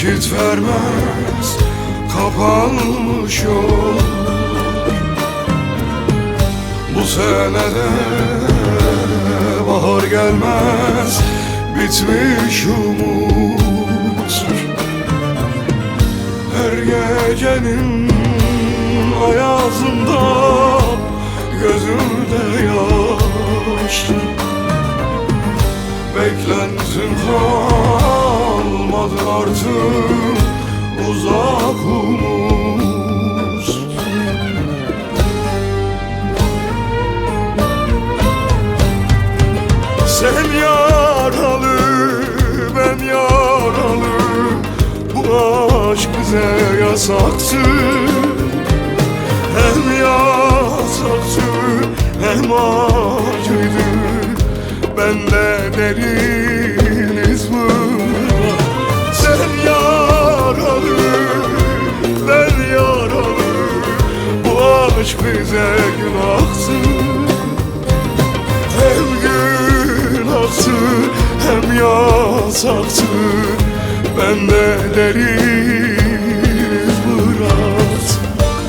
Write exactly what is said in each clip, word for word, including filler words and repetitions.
Vakit vermez kapanmış yol. Bu senede bahar gelmez, bitmiş umut. Her gecenin ayazında gözümde yaş. Beklentim kalmadı artık, uzak umut. Sen yaralı, ben yaralı. Bu aşk bize yasaktı. Hem yasaktı hem acıydı. Bende derin iz var. Sen yaralı, ben yaralı. Bu aşk bize günahtı. Hem günahtı hem yasaktı. Bende derin iz bıraktı.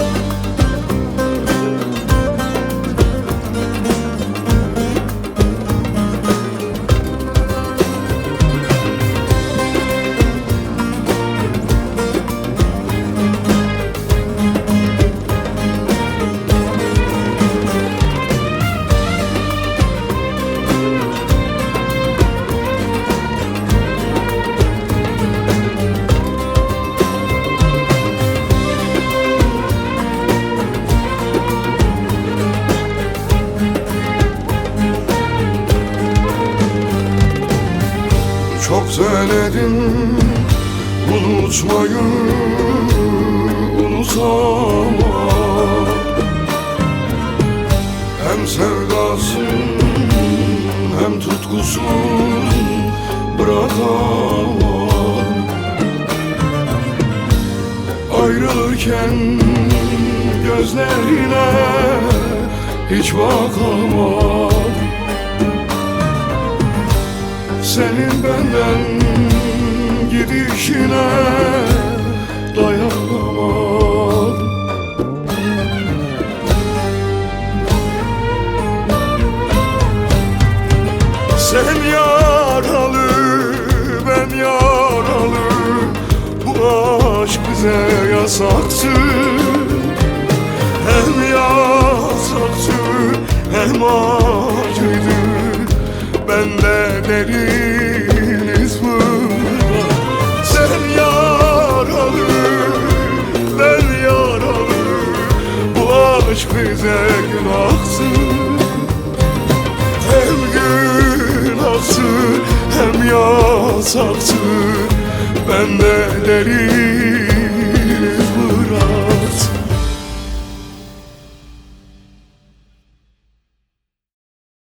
Çok denedim unutmayı, unutamam. Hem sevdasın hem tutkusun bırakamam. Ayrılırken gözlerine hiç bakamam. Senin benden gidişine dayanamam. Sen yaralı, ben yaralı. Bu aşk bize yasaktı. Hem yasaktı hem acıydı. Bende derin iz var. Sen yaralı, ben yaralı. Bu aşk bize günahtı. Hem günahtı hem yasaktı. Bende derin